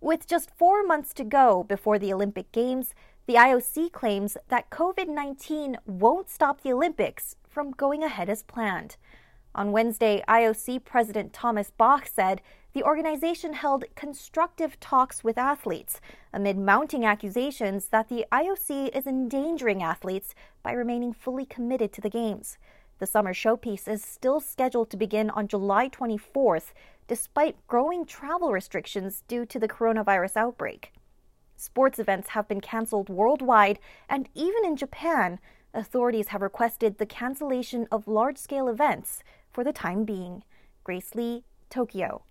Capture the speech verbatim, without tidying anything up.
With just four months to go before the Olympic Games, the I O C claims that COVID nineteen won't stop the Olympics from going ahead as planned. On Wednesday, I O C President Thomas Bach said the organization held constructive talks with athletes amid mounting accusations that the I O C is endangering athletes by remaining fully committed to the Games. The summer showpiece is still scheduled to begin on July twenty-fourth, despite growing travel restrictions due to the coronavirus outbreak. Sports events have been canceled worldwide, and even in Japan, authorities have requested the cancellation of large-scale events for the time being. Grace Lee, Tokyo.